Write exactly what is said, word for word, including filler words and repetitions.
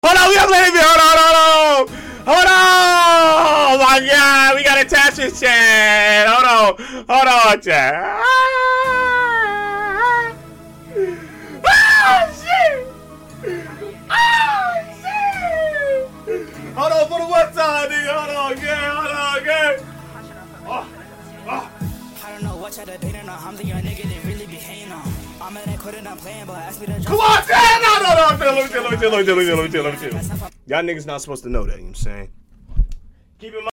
Hold on, we gotta let it be. Hold on, hold on. Hold on. Oh my God, we gotta attach this chat. Hold on, hold on, chat. Oh shit. Oh shit. Hold on for the one time, nigga. Hold on, again. Hold on, again. Oh, oh. I don't know what y'all debating on. I'm the young nigga that really be hating on. I'm in that quarter not playing, but ask me to come on, chat. No, no, no. Let me chill, let me chill, let me chill, let me chill, let me chill, let me chill. Y'all niggas not supposed to know that, you know what I'm saying? Keep in mind.